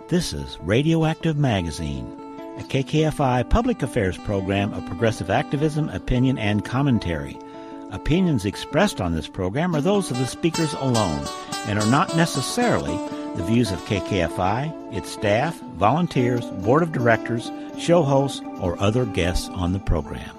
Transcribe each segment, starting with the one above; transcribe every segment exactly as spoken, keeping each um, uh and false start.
This is Radioactive Magazine, a K K F I public affairs program of progressive activism, opinion, and commentary. Opinions expressed on this program are those of the speakers alone and are not necessarily the views of K K F I, its staff, volunteers, board of directors, show hosts, or other guests on the program.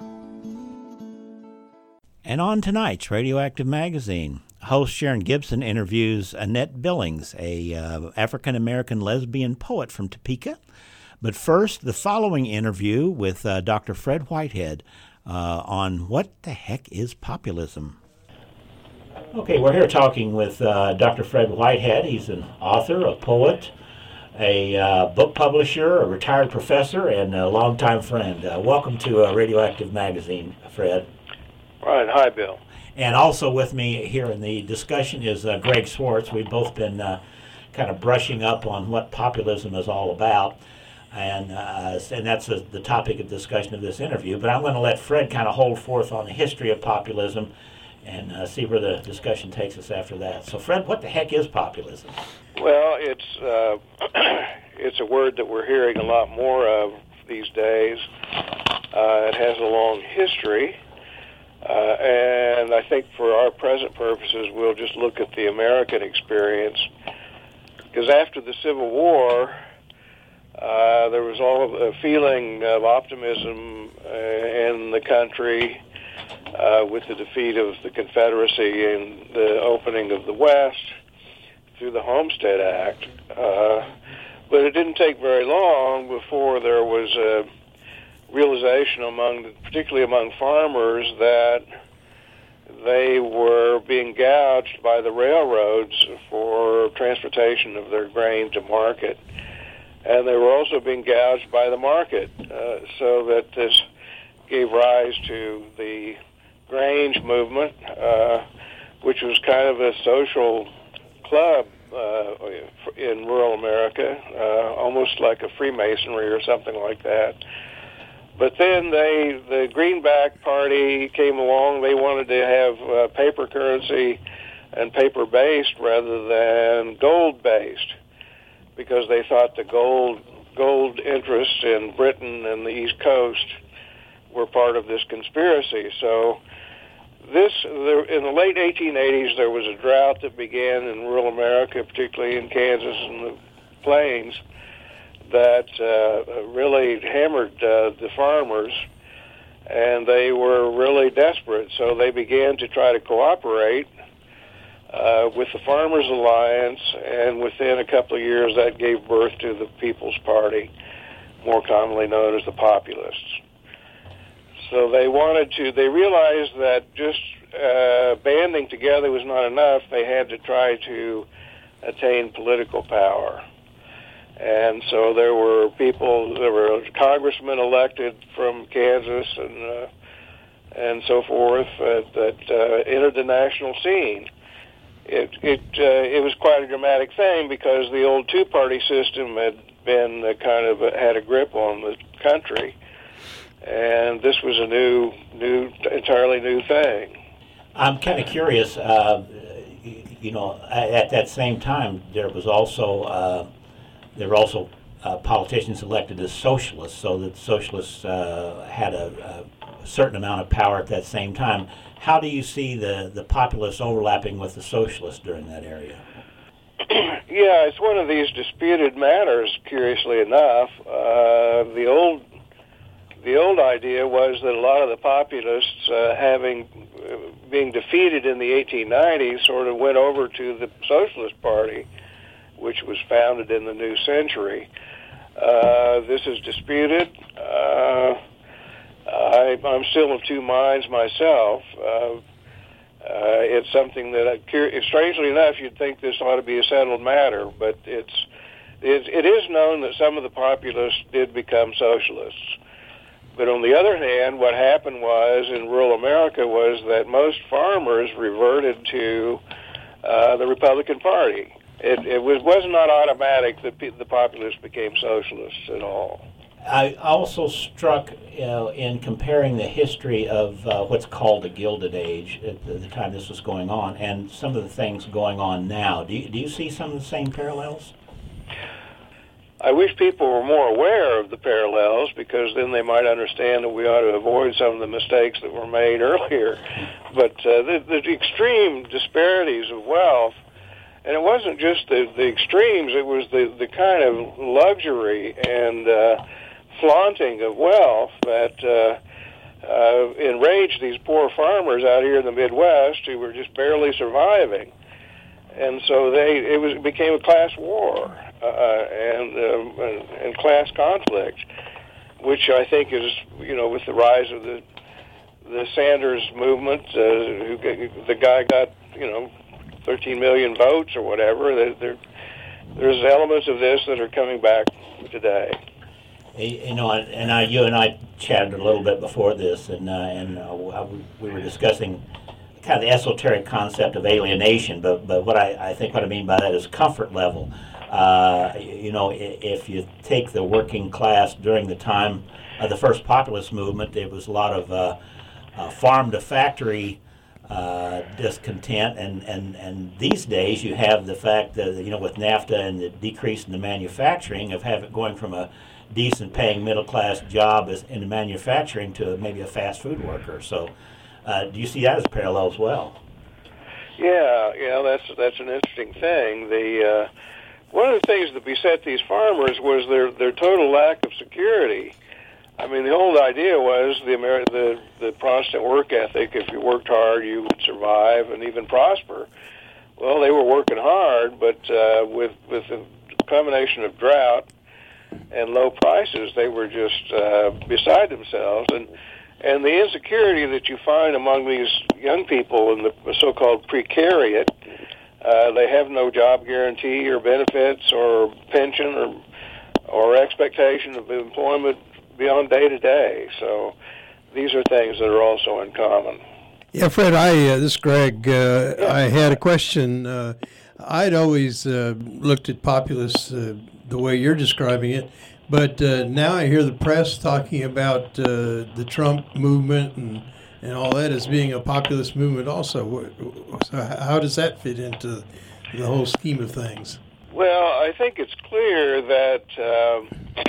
And on tonight's Radioactive Magazine, host Sharon Gibson interviews Annette Billings, a uh, African-American lesbian poet from Topeka. But first, the following interview with uh, Doctor Fred Whitehead uh, on what the heck is populism. Okay, we're here talking with uh, Doctor Fred Whitehead. He's an author, a poet, a uh, book publisher, a retired professor, and a longtime friend. Uh, welcome to uh, Radioactive Magazine, Fred. Right. Hi, Bill. And also with me here in the discussion is uh, Greg Swartz. We've both been uh, kind of brushing up on what populism is all about, and uh, and that's the, the topic of discussion of this interview. But I'm going to let Fred kind of hold forth on the history of populism and uh, see where the discussion takes us after that. So, Fred, what the heck is populism? Well, it's uh, it's a word that we're hearing a lot more of these days. Uh, it has a long history. Uh, and I think for our present purposes, we'll just look at the American experience. Because after the Civil War, uh, there was all of a feeling of optimism uh, in the country uh, with the defeat of the Confederacy and the opening of the West through the Homestead Act. Uh, but it didn't take very long before there was a realization among, particularly among farmers, that they were being gouged by the railroads for transportation of their grain to market, and they were also being gouged by the market, uh, so that this gave rise to the Grange movement, uh, which was kind of a social club uh, in rural America, uh, almost like a Freemasonry or something like that. But then they, the Greenback Party came along. They wanted to have uh, paper currency and paper-based rather than gold-based, because they thought the gold gold interests in Britain and the East Coast were part of this conspiracy. So this, there, in the late eighteen eighties, there was a drought that began in rural America, particularly in Kansas and the Plains, that uh, really hammered uh, the farmers, and they were really desperate. So they began to try to cooperate uh, with the Farmers Alliance, and within a couple of years that gave birth to the People's Party, more commonly known as the Populists. So they wanted to, they realized that just uh, banding together was not enough. They had to try to attain political power. And so there were people, there were congressmen elected from Kansas and uh, and so forth uh, that uh, entered the national scene. It it uh, it was quite a dramatic thing because the old two-party system had been uh, kind of a, had a grip on the country, and this was a new, new, entirely new thing. I'm kind of curious. Uh, you know, at that same time, there was also. Uh, There were also uh, politicians elected as socialists, so that socialists uh, had a, a certain amount of power at that same time. How do you see the, the populists overlapping with the socialists during that area? Yeah, it's one of these disputed matters, curiously enough. Uh, the old the old idea was that a lot of the populists, uh, having uh, being defeated in the eighteen nineties, sort of went over to the Socialist Party, which was founded in the new century. Uh, this is disputed. Uh, I, I'm still of two minds myself. Uh, uh, it's something that, I, strangely enough, you'd think this ought to be a settled matter, but it's, it, it is known that some of the populists did become socialists. But on the other hand, what happened was, in rural America, was that most farmers reverted to uh, the Republican Party. It, it was, was not automatic that pe- the populists became socialists at all. I also struck uh, in comparing the history of uh, what's called the Gilded Age at the, the time this was going on and some of the things going on now. Do you, do you see some of the same parallels? I wish people were more aware of the parallels, because then they might understand that we ought to avoid some of the mistakes that were made earlier. But uh, the, the extreme disparities of wealth, and it wasn't just the, the extremes, it was the, the kind of luxury and uh, flaunting of wealth that uh, uh, enraged these poor farmers out here in the Midwest who were just barely surviving. And so they it was it became a class war uh, and, um, and and class conflict, which I think is, you know, with the rise of the the Sanders movement, uh, who the guy got, you know, thirteen million votes or whatever. There, there, there's elements of this that are coming back today. You know, and I, you and I chatted a little bit before this, and uh, and uh, we were discussing kind of the esoteric concept of alienation. But but what I, I think what I mean by that is comfort level. Uh, you know, if you take the working class during the time of the first populist movement, there was a lot of uh, uh, farm to factory uh, discontent, and, and, and these days you have the fact that, you know, with NAFTA and the decrease in the manufacturing of having going from a decent paying middle class job as in manufacturing to maybe a fast food worker. So uh, do you see that as a parallel as well? Yeah, yeah, that's that's an interesting thing. The uh, one of the things that beset these farmers was their their total lack of security. I mean, the old idea was the Ameri- the the Protestant work ethic. If you worked hard, you would survive and even prosper. Well, they were working hard, but uh, with with a combination of drought and low prices, they were just uh, beside themselves. And and the insecurity that you find among these young people in the so-called precariat, uh, they have no job guarantee or benefits or pension or or expectation of employment beyond day to day. So these are things that are also in common. Yeah, Fred, I uh, this is Greg. Uh, yeah. I had a question. Uh, I'd always uh, looked at populists uh, the way you're describing it, but uh, now I hear the press talking about uh, the Trump movement and, and all that as being a populist movement also. So how does that fit into the whole scheme of things? Well, I think it's clear that uh,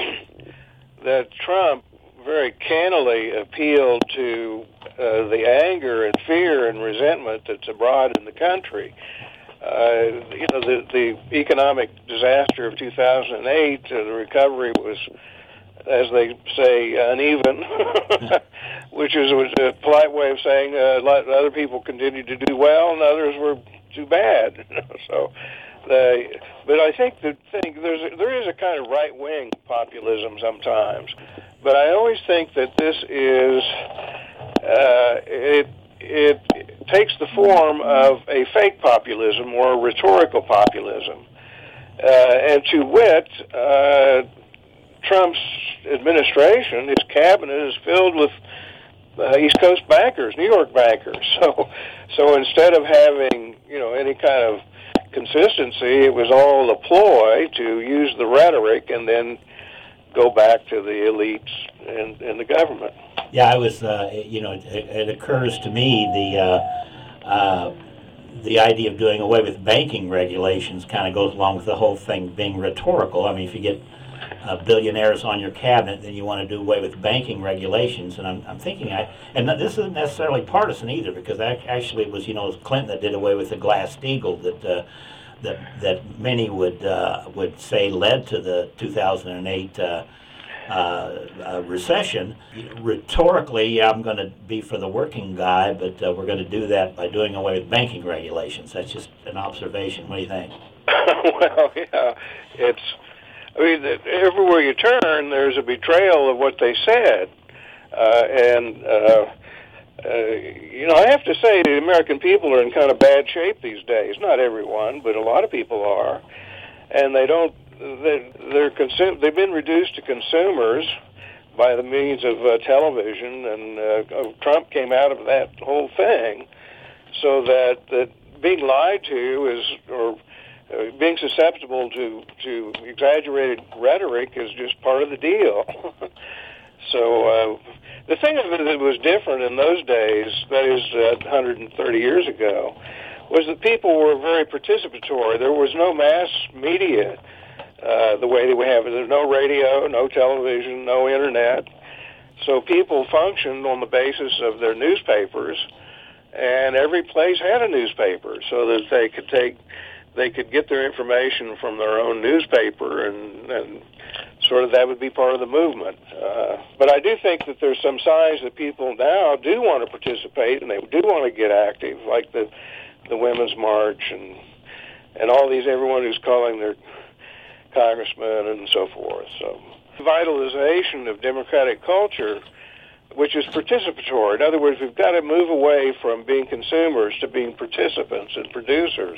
that Trump very cannily appealed to uh, the anger and fear and resentment that's abroad in the country. Uh, you know, the, the economic disaster of two thousand eight, uh, the recovery was, as they say, uneven, which is a polite way of saying uh, other people continued to do well and others were too bad. So, the, but I think the thing there's a, there is a kind of right wing populism sometimes, but I always think that this is uh, it. It takes the form of a fake populism or a rhetorical populism. Uh, and to wit, uh, Trump's administration, his cabinet, is filled with uh, East Coast bankers, New York bankers. So, so instead of having, you know, any kind of consistency, it was all a ploy to use the rhetoric and then go back to the elites and, and the government. Yeah, I was, uh, you know, it, it occurs to me the uh, uh, the idea of doing away with banking regulations kind of goes along with the whole thing being rhetorical. I mean, if you get uh, billionaires on your cabinet, then you want to do away with banking regulations. And I'm, I'm thinking, I and this isn't necessarily partisan either, because actually it was, you know, it was Clinton that did away with the Glass-Steagall that uh, that that many would uh, would say led to the two thousand eight. Uh, Uh, uh, recession. Rhetorically, I'm going to be for the working guy, but uh, we're going to do that by doing away with banking regulations. That's just an observation. What do you think? Well, yeah, it's. I mean, everywhere you turn, there's a betrayal of what they said, uh, and uh, uh, you know, I have to say, the American people are in kind of bad shape these days. Not everyone, but a lot of people are, and they don't. They're, they're consum- they've been reduced to consumers by the means of uh, television, and uh, Trump came out of that whole thing, so that, that being lied to is, or uh, being susceptible to, to exaggerated rhetoric is just part of the deal. So uh, the thing that was different in those days, that is uh, one hundred thirty years ago, was that people were very participatory. There was no mass media. uh, the way that we have it. There's no radio, no television, no internet. So people functioned on the basis of their newspapers, and every place had a newspaper so that they could take, they could get their information from their own newspaper, and, and sort of that would be part of the movement. Uh, but I do think that there's some signs that people now do want to participate and they do want to get active, like the the Women's March and and all these, everyone who's calling their congressman and so forth. So vitalization of democratic culture, which is participatory. In other words, we've got to move away from being consumers to being participants and producers.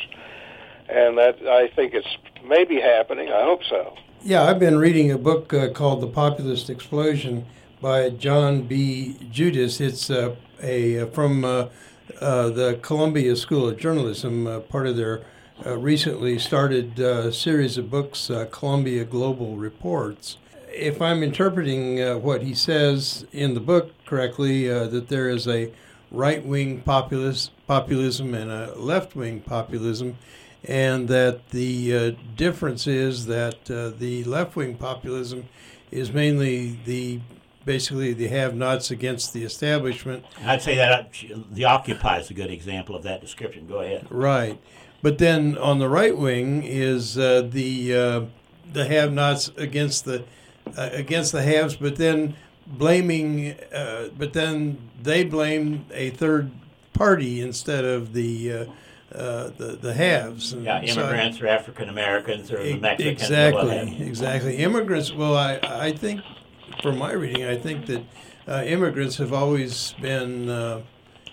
And that, I think it's maybe happening. I hope so. Yeah, I've been reading a book uh, called The Populist Explosion by John B. Judas. It's uh, a from uh, uh, the Columbia School of Journalism, uh, part of their uh, recently started uh, series of books, uh, Columbia Global Reports. If I'm interpreting uh, what he says in the book correctly, uh, that there is a right-wing populist, populism and a left-wing populism, and that the uh, difference is that uh, the left-wing populism is mainly the basically the have-nots against the establishment. I'd say that uh, the Occupy is a good example of that description. Go ahead. Right. But then on the right wing is uh, the uh, the have-nots against the uh, against the haves, but then blaming, uh, but then they blame a third party instead of the uh, uh, the the haves. Yeah, immigrants so I, or African Americans or the Mexicans. Exactly, exactly. Immigrants. Well, I I think from my reading, I think that uh, immigrants have always been. Uh,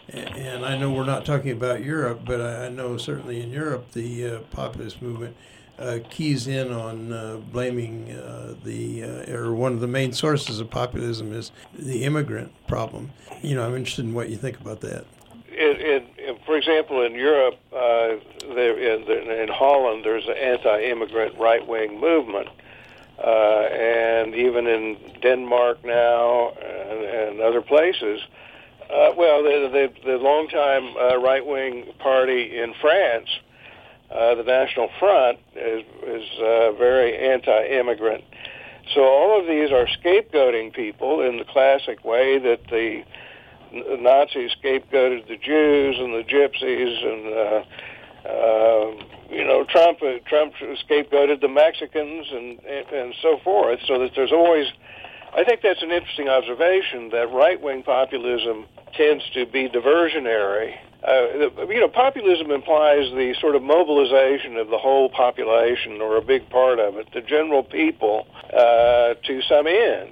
And I know we're not talking about Europe, but I know certainly in Europe the uh, populist movement uh, keys in on uh, blaming uh, the, uh, or one of the main sources of populism is the immigrant problem. You know, I'm interested in what you think about that. In, in, in, for example, in Europe, uh, there, in, in Holland, there's an anti-immigrant right-wing movement. Uh, and even in Denmark now and, and other places, Uh, well, the, the, the longtime uh, right-wing party in France, uh, the National Front, is, is uh, very anti-immigrant. So all of these are scapegoating people in the classic way that the Nazis scapegoated the Jews and the Gypsies, and uh, uh, you know, Trump uh, Trump scapegoated the Mexicans and, and and so forth. So that there's always, I think that's an interesting observation, that right-wing populism tends to be diversionary. Uh, you know, populism implies the sort of mobilization of the whole population, or a big part of it, the general people, uh, to some end.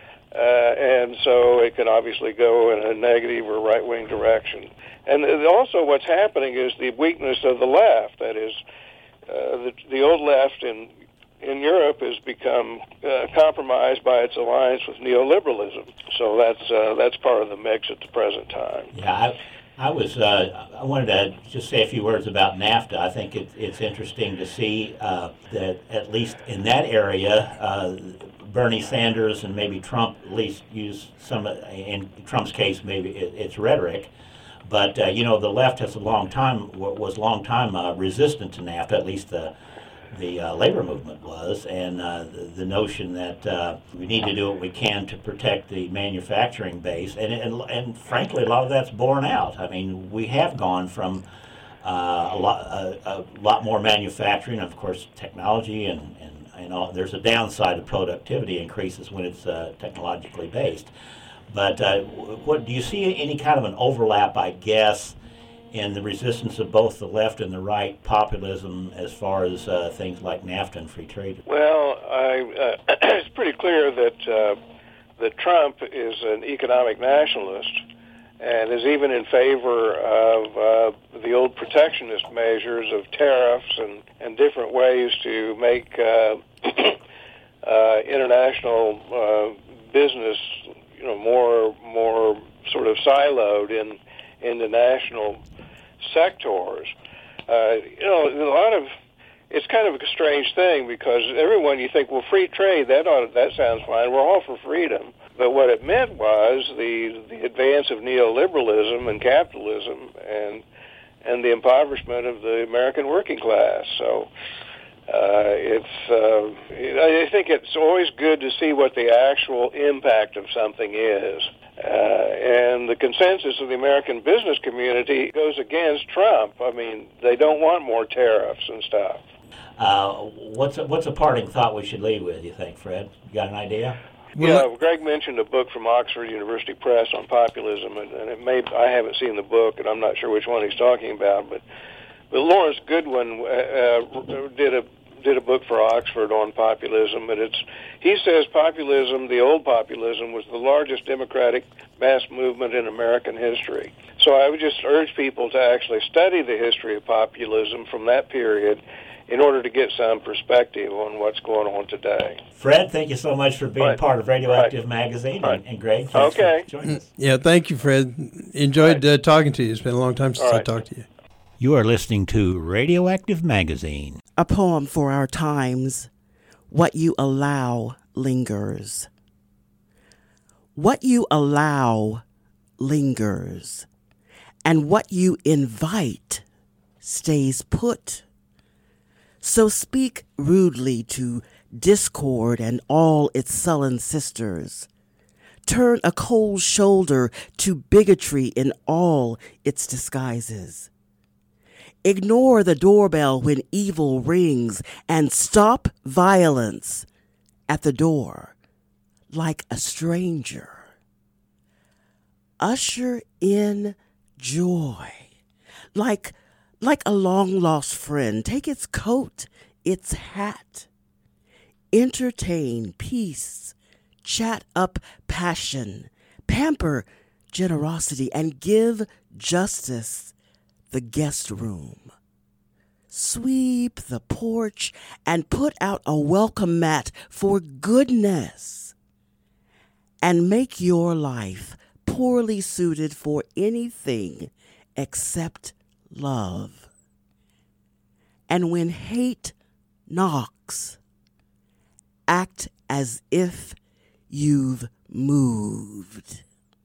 Uh, and so it can obviously go in a negative or right-wing direction. And also what's happening is the weakness of the left. That is, uh, the, the old left in in Europe has become uh, compromised by its alliance with neoliberalism. So that's uh, that's part of the mix at the present time. Yeah, I, I was. Uh, I wanted to just say a few words about NAFTA. I think it, it's interesting to see uh, that at least in that area, uh, Bernie Sanders and maybe Trump at least use some. In Trump's case, maybe it, it's rhetoric. But uh, you know, the left has a long time was long time uh, resistant to NAFTA. At least the. the uh, labor movement was, and uh, the, the notion that uh, we need to do what we can to protect the manufacturing base, and, and and frankly, a lot of that's borne out. I mean, we have gone from uh, a lot a, a lot more manufacturing, of course, technology, and and, and all. There's a downside of productivity increases when it's uh, technologically based. But uh, what do you see any kind of an overlap? I guess. In the resistance of both the left and the right populism as far as uh, things like NAFTA and free trade? Well, I, uh, it's pretty clear that uh, that Trump is an economic nationalist and is even in favor of uh, the old protectionist measures of tariffs and, and different ways to make uh, uh, international uh, business, you know, more more sort of siloed in into national sectors. Uh, you know, a lot of it's kind of a strange thing, because everyone, you think, well, free trade, that ought, that sounds fine. We're all for freedom. But what it meant was the the advance of neoliberalism and capitalism, and and the impoverishment of the American working class. So uh, it's uh, I think it's always good to see what the actual impact of something is. Uh, and the consensus of the American business community goes against Trump. I mean, they don't want more tariffs and stuff. Uh, what's a, what's a parting thought we should leave with, you think, Fred? You got an idea? Well, yeah, Greg mentioned a book from Oxford University Press on populism, and, and it may I haven't seen the book, and I'm not sure which one he's talking about, but but Lawrence Goodwin uh, did a did a book for Oxford on populism, and it's he says populism, the old populism, was the largest democratic mass movement in American history. So I would just urge people to actually study the history of populism from that period in order to get some perspective on what's going on today. Fred, thank you so much for being right. part of Radioactive right. Magazine, right. and, and Greg, thanks okay. for joining us. Yeah, thank you, Fred. Enjoyed right. uh, talking to you. It's been a long time since right. I talked to you. You are listening to Radioactive Magazine. A poem for our times. What you allow lingers. What you allow lingers, and what you invite stays put. So speak rudely to discord and all its sullen sisters. Turn a cold shoulder to bigotry in all its disguises. Ignore the doorbell when evil rings and stop violence at the door like a stranger. Usher in joy like like a long-lost friend. Take its coat, its hat. Entertain peace, chat up passion, pamper generosity, and give justice the guest room. Sweep the porch and put out a welcome mat for goodness. And make your life poorly suited for anything except love. And when hate knocks, act as if you've moved.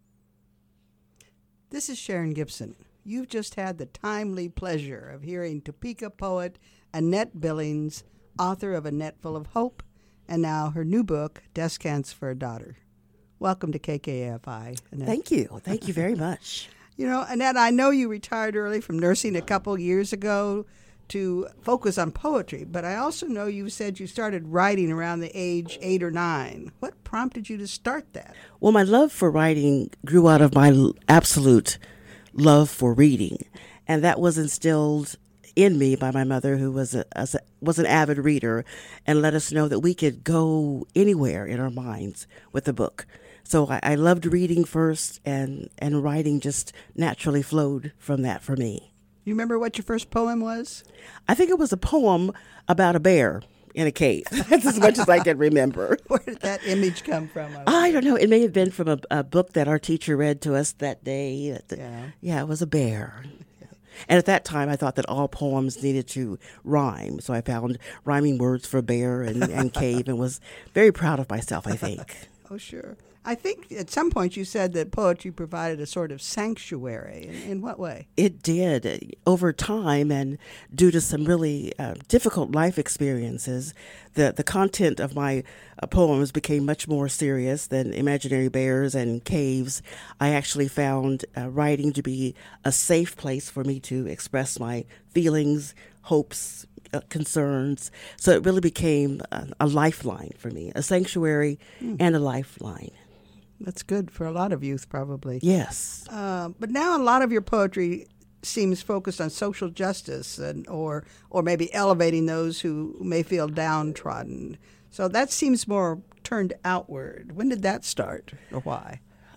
This is Sharon Gibson. You've just had the timely pleasure of hearing Topeka poet Annette Billings, author of A Net Full of Hope, and now her new book, Descants for a Daughter. Welcome to K K A F I, Annette. Thank you. Thank you very much. You know, Annette, I know you retired early from nursing a couple years ago to focus on poetry, but I also know you said you started writing around the age eight or nine. What prompted you to start that? Well, my love for writing grew out of my l- absolute love for reading, and that was instilled in me by my mother, who was a, a was an avid reader, and let us know that we could go anywhere in our minds with a book. So I, I loved reading first, and, and writing just naturally flowed from that for me. You remember what your first poem was? I think it was a poem about a bear in a cave. That's as much as I can remember. Where did that image come from? I don't know. It may have been from a, a book that our teacher read to us that day. Yeah. Yeah, it was a bear. And at that time, I thought that all poems needed to rhyme. So I found rhyming words for bear and, and cave and was very proud of myself, I think. Oh, sure. I think at some point you said that poetry provided a sort of sanctuary. In, in what way? It did. Over time, and due to some really uh, difficult life experiences, the, the content of my uh, poems became much more serious than imaginary bears and caves. I actually found uh, writing to be a safe place for me to express my feelings, hopes, uh, concerns. So it really became a, a lifeline for me, a sanctuary mm. and a lifeline. That's good for a lot of youth, probably. Yes. Uh, but now a lot of your poetry seems focused on social justice and or or maybe elevating those who may feel downtrodden. So that seems more turned outward. When did that start, or why?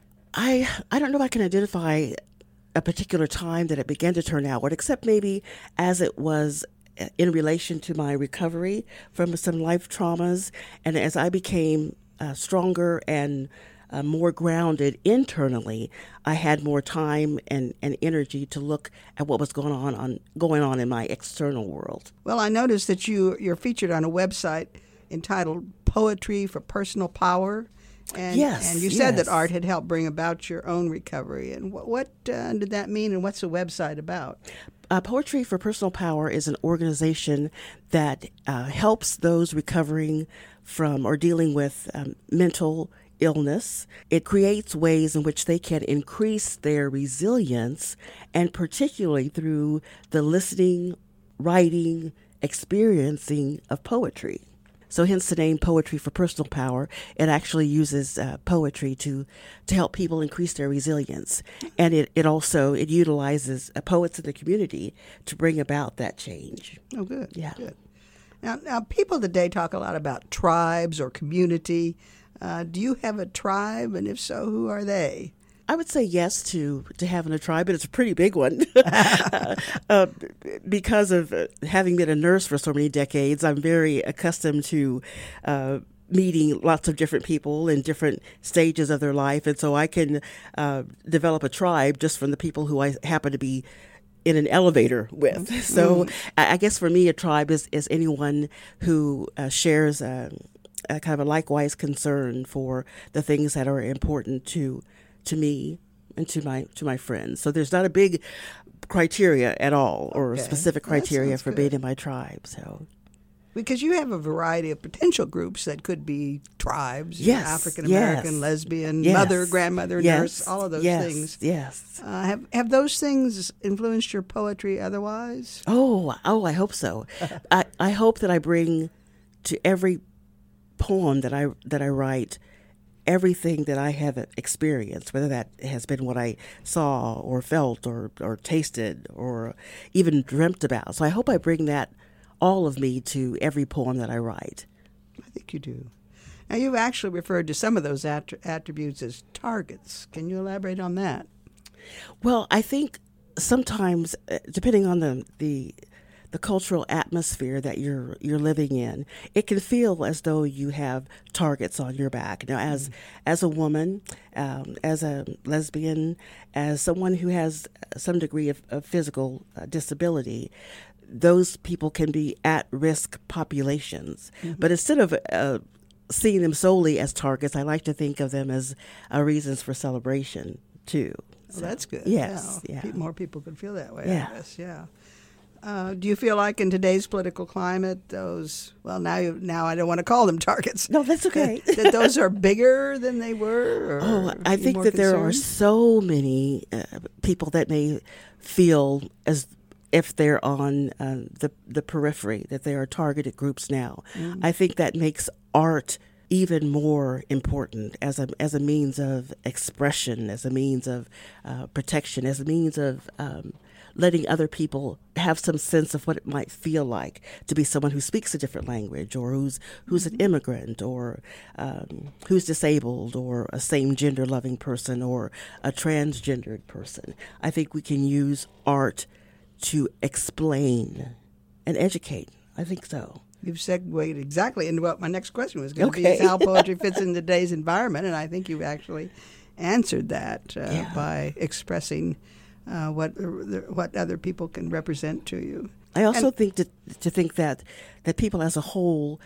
I I don't know if I can identify a particular time that it began to turn outward, except maybe as it was in relation to my recovery from some life traumas, and as I became uh, stronger and Uh, more grounded internally, I had more time and, and energy to look at what was going on, on going on in my external world. Well, I noticed that you, you're featured on a website entitled Poetry for Personal Power. And, yes, and you said yes. that art had helped bring about your own recovery. And what, what uh, did that mean, and what's the website about? Uh, Poetry for Personal Power is an organization that uh, helps those recovering from or dealing with um, mental illness. It creates ways in which they can increase their resilience, and particularly through the listening, writing, experiencing of poetry. So hence the name Poetry for Personal Power. It actually uses uh, poetry to to help people increase their resilience. And it, it also, it utilizes uh, poets in the community to bring about that change. Oh, good. Yeah. Good. Now, now, people today talk a lot about tribes or community. Uh, do you have a tribe? And if so, who are they? I would say yes to, to having a tribe, but it's a pretty big one. uh, because of uh, having been a nurse for so many decades, I'm very accustomed to uh, meeting lots of different people in different stages of their life. And so I can uh, develop a tribe just from the people who I happen to be in an elevator with. So I, I guess for me, a tribe is, is anyone who uh, shares a, a kind of a likewise concern for the things that are important to to me and to my to my friends. So there's not a big criteria at all, or Okay. specific That criteria sounds for good. being in my tribe. So Because you have a variety of potential groups that could be tribes, you know, Yes, African American, yes. lesbian, yes, mother, grandmother, yes, nurse, all of those yes, things. Yes. Uh, have have those things influenced your poetry otherwise? Oh, oh, I hope so. I, I hope that I bring to every poem that I that I write everything that I have experienced, whether that has been what I saw or felt or, or tasted or even dreamt about. So I hope I bring that, all of me, to every poem that I write. I think you do. Now, you've actually referred to some of those attr- attributes as targets. Can you elaborate on that? Well, I think sometimes, uh, depending on the, the the cultural atmosphere that you're you're living in, it can feel as though you have targets on your back. Now, as as a woman, um, as a lesbian, as someone who has some degree of, of physical uh, disability, those people can be at-risk populations. Mm-hmm. But instead of uh, seeing them solely as targets, I like to think of them as uh, reasons for celebration too. Well, that's good. Yes, yeah. yeah. Pe- More people could feel that way, Yeah. I guess. Yeah. Uh, do you feel like in today's political climate, those, well, now you, now I don't want to call them targets. No, that's okay. that those are bigger than they were? Or oh, are I you think more that there are concerned? so many uh, people that may feel as if they're on uh, the the periphery, that they are targeted groups now. Mm. I think that makes art even more important as a as a means of expression, as a means of uh, protection, as a means of um, letting other people have some sense of what it might feel like to be someone who speaks a different language, or who's who's an immigrant, or um, who's disabled, or a same-gender loving person, or a transgendered person. I think we can use art to explain and educate. I think so. You've segued exactly into what my next question was going to be, Okay. is how poetry fits in today's environment, and I think you've actually answered that uh, Yeah. by expressing uh, what what other people can represent to you. I also And- think to to think that that people as a whole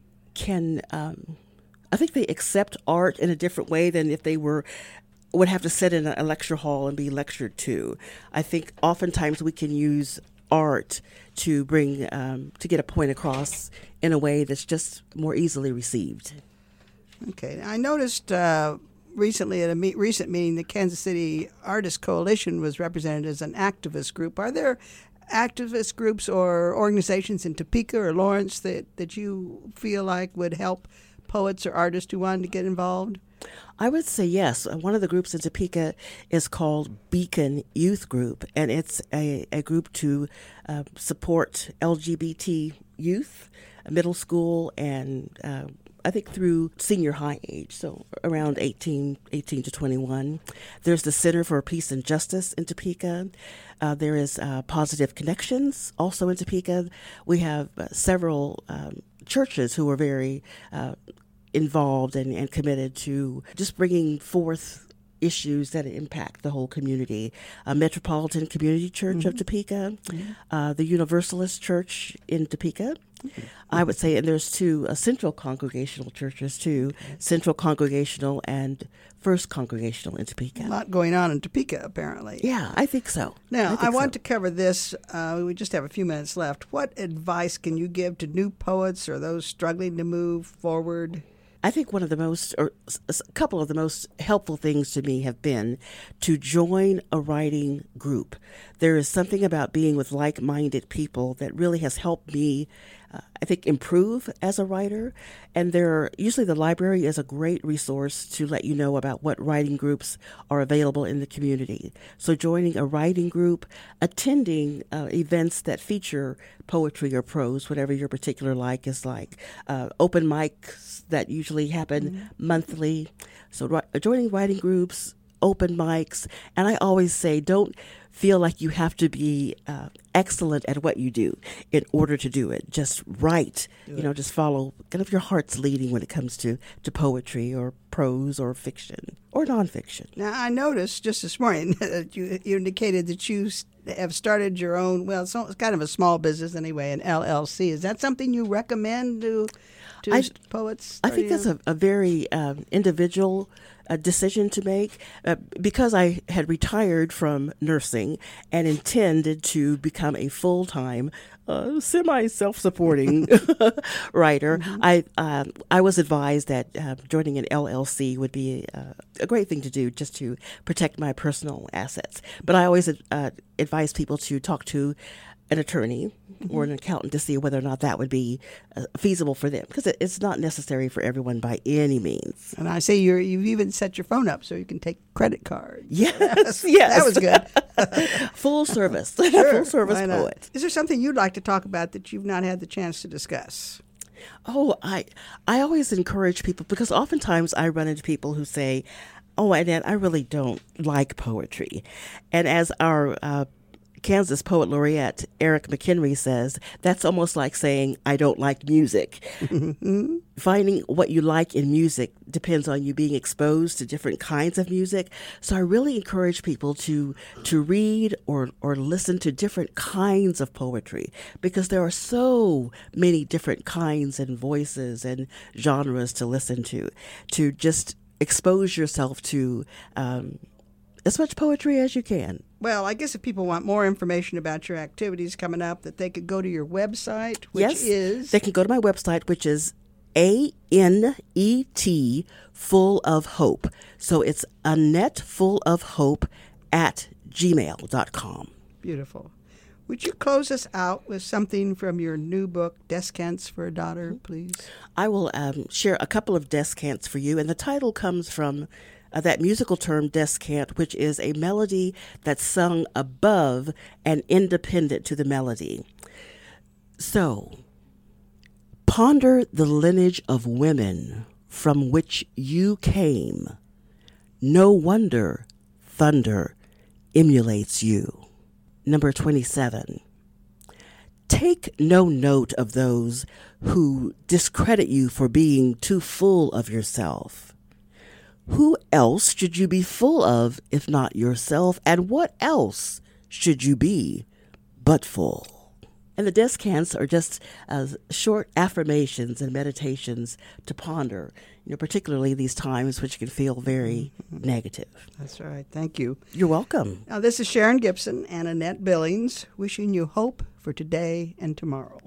can, um, I think they accept art in a different way than if they were would have to sit in a lecture hall and be lectured to. I think oftentimes we can use art to bring um, to get a point across in a way that's just more easily received. Okay. I noticed uh, recently at a me- recent meeting the Kansas City Artists Coalition was represented as an activist group. Are there activist groups or organizations in Topeka or Lawrence that, that you feel like would help poets or artists who wanted to get involved? I would say yes. One of the groups in Topeka is called Beacon Youth Group, and it's a, a group to uh, support L G B T youth, middle school, and uh, I think through senior high age, so around eighteen, eighteen to twenty-one. There's the Center for Peace and Justice in Topeka. Uh, there is uh, Positive Connections also in Topeka. We have uh, several um, churches who are very uh, involved and, and committed to just bringing forth issues that impact the whole community. Uh, Metropolitan Community Church mm-hmm. of Topeka, mm-hmm. uh, the Universalist Church in Topeka. Mm-hmm. I would say, and there's two uh, central congregational churches too, okay. Central Congregational and First Congregational in Topeka. A lot going on in Topeka, apparently. Yeah, I think so. Now, I, I want so. to cover this. Uh, we just have a few minutes left. What advice can you give to new poets or those struggling to move forward? I think one of the most, or a couple of the most helpful things to me have been to join a writing group. There is something about being with like-minded people that really has helped me, uh, I think, improve as a writer. And there, usually the library is a great resource to let you know about what writing groups are available in the community. So joining a writing group, attending uh, events that feature poetry or prose, whatever your particular like is like, uh, open mics that usually happen mm-hmm. monthly. So ri- joining writing groups, open mics, and I always say don't feel like you have to be uh, excellent at what you do in order to do it. Just write, do you it. know, just follow kind of your heart's leading when it comes to, to poetry or prose or fiction or nonfiction. Now, I noticed just this morning that you, you indicated that you have started your own, well, it's kind of a small business anyway, an L L C. Is that something you recommend to, to I, poets? I think that's a, a very um, individual a decision to make uh, because I had retired from nursing and intended to become a full-time, uh, semi-self-supporting writer. Mm-hmm. I uh, I was advised that uh, joining an L L C would be uh, a great thing to do just to protect my personal assets. But I always uh, advise people to talk to an attorney mm-hmm. or an accountant to see whether or not that would be uh, feasible for them, because it, it's not necessary for everyone by any means. And I say you're, you've even set your phone up so you can take credit cards. Yes, yes. That was good. Full service. Sure, Full service poet. Is there something you'd like to talk about that you've not had the chance to discuss? Oh, I I always encourage people, because oftentimes I run into people who say, oh, Annette, I really don't like poetry. And as our uh, Kansas Poet Laureate Eric McHenry says, that's almost like saying, I don't like music. Mm-hmm. Finding what you like in music depends on you being exposed to different kinds of music. So I really encourage people to to read or, or listen to different kinds of poetry, because there are so many different kinds and voices and genres to listen to, to just expose yourself to um, as much poetry as you can. Well, I guess if people want more information about your activities coming up, that they could go to your website, which yes, is... they can go to my website, which is A N E T, Full of Hope. So it's Annette Full of Hope at gmail dot com. Beautiful. Would you close us out with something from your new book, Descants for a Daughter, please? I will um, share a couple of descants for you, and the title comes from Uh, that musical term descant, which is a melody that's sung above and independent to the melody. So, ponder the lineage of women from which you came. No wonder thunder emulates you. Number twenty-seven. Take no note of those who discredit you for being too full of yourself. Who else should you be full of if not yourself? And what else should you be but full? And the descants are just uh, short affirmations and meditations to ponder, you know, particularly these times which can feel very mm-hmm. negative. That's right. Thank you. You're welcome. Now, this is Sharon Gibson and Annette Billings wishing you hope for today and tomorrow.